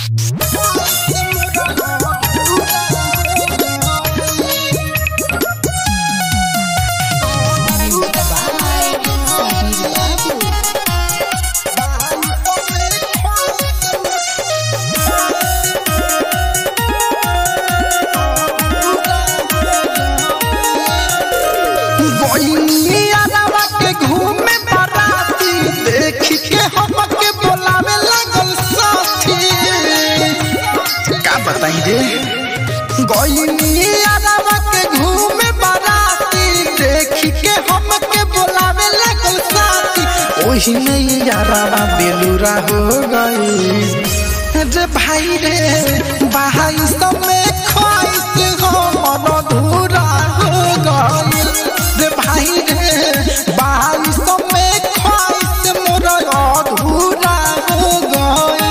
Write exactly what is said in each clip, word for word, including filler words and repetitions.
घूमे बाराती देख के हमके बोलावे लगल साथी ओही में यारावा बेलूरा हो गई रे भाई रे भाई समय ख्वाहिश हो मन अधूरा हो गई रे भाई रे भाई समय ख्वाहिश मोर अधूरा हो गई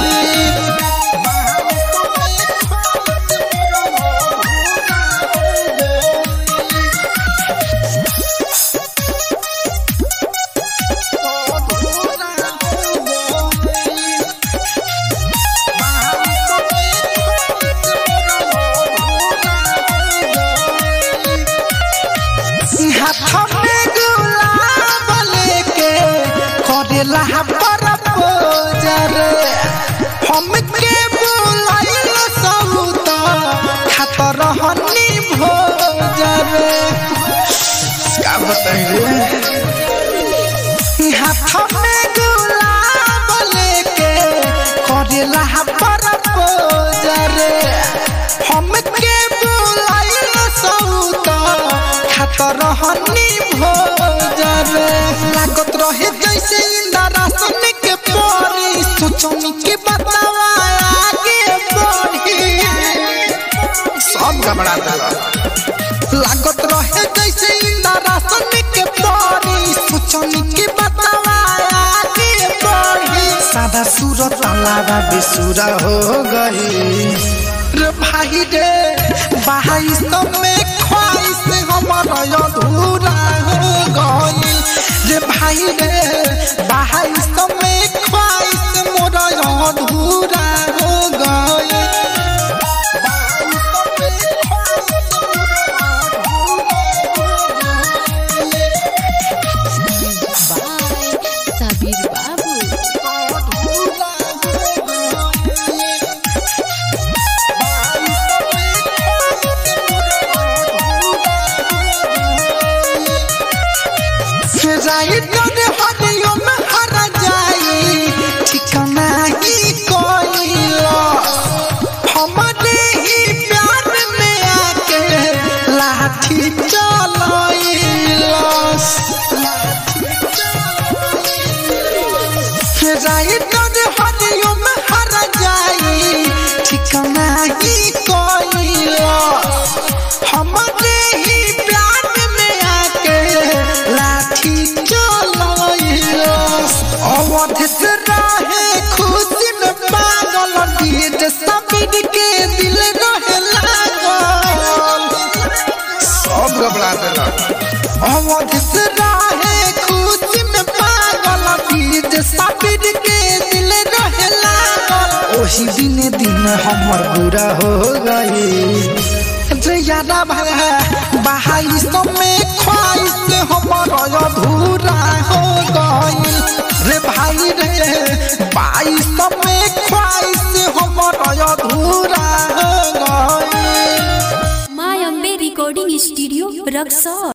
हमके बुलाइल सऊत खातर हनी भोजर क्या बताई रे हाथ में गुलाब लेके करेला पर भोजर हमके बुलाइल सऊत खातर हनी भोजर लागत रहे जैसे इंद्रासन के परी सोचनी के बतावा आगे बढ़ी सब घबराता लागत रहे जैसे इंद्रासन के परी सोचनी के बतावा आगे बढ़ी सादा सूरत लावा बेसुरा हो गई रे भाई रे भाई समय ख्वाहिश हमारा अधूरा हो गई रे भाई रे भाई समय ख्वाहिश मोरा अधूरा हो गई साबिर बाबू हरियो में हर जाई ठिकाना ही कोई हमारे ही प्यार में आके लाठी चलाइलस हरियो में हर जाई ठिकाना ही कोई हमारे ही प्यार में आके लाठी अवध से रहे खुशी में पागल डीजे साबिर के दिल रहे लागल सब घबरा देला अवध से रहे खुशी में पागल डीजे साबिर के दिल रहे लागल ओही दिन दिन हमर बुरा हो गई रे यारा भाई समय ख्वाहिश हमर अधूरा हो गई रे भाई रे भाई समय ख्वाहिश हमर अधूरा हो गई माय अम्बे रिकॉर्डिंग स्टूडियो रक्सौल।